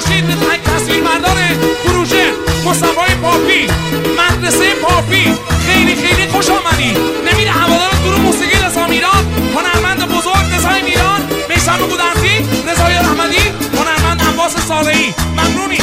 خورشید تک تصویر مردان پروژه مصطفی پاپی مدرسه پاپی خیلی خیلی خوش آمدی. نمیر هوادار گروه موسیقی رضا ایران، هنرمند بزرگ رضای ایران، میثم گودرزی، رضای رحمتی، هنرمند عباس صالحی. ممنونی.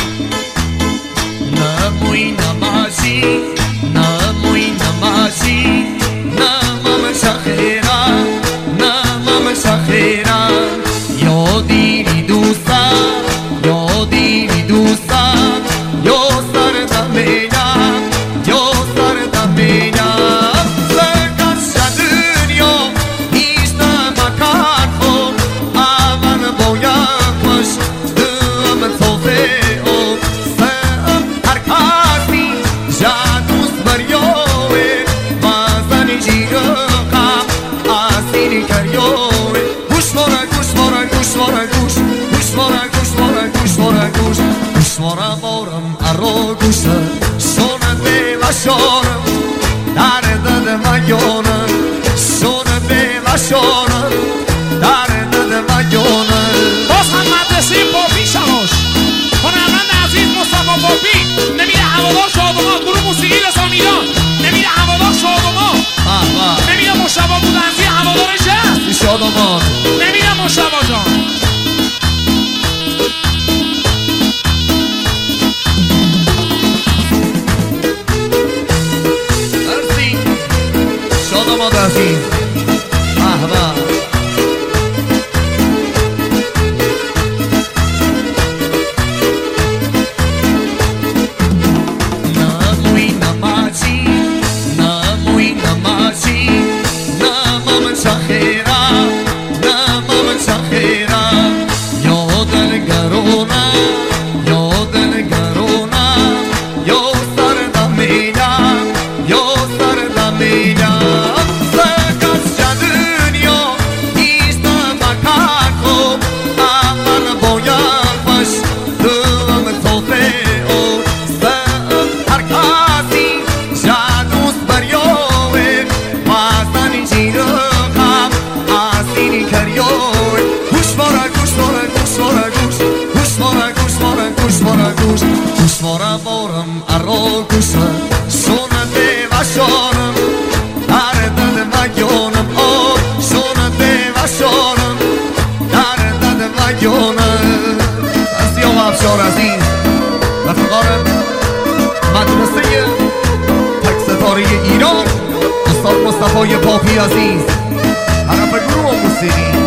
نموی نمازی نموی نمازی نمام شخیرا نمام شخیرا یادی دوستا یادی دوستا یا سر دمینا یا سر دمینا سرکش دنیا هیچ نمکان خود اول باید خوش دم توفه گوشوارا بارم ارا گوشه سونه و شانم در دل مگانم سونه و شانم در دل مگانم. باز هم مدرسه پاپی شماش، هنرمند عزیز مصطفی پاپی، نمیر هوادار شادمان گروه موسیقی رضا ایران، نمیر هوادار شادمان، نمیر مشتبه گودرزی هوادار جاز شادمان، نمیر مشتبه جان. شادمان عزیز نموی نمازی نموی نمازی نمام شخیرا نمام شخیرا یادن گرونا یادن گرونا یا سر دمینا یا سر دمینا گوشوارا بارم ارا گوشه سونه و شانم در دل مگانم آه سونه و شانم در دل مگانم. از سیاه افشار عزیز رفقار مدرسه تک ستاره ایران استاد مصطفی پاپی عزیز طرف گروه موسیقی.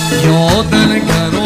یا دلگرم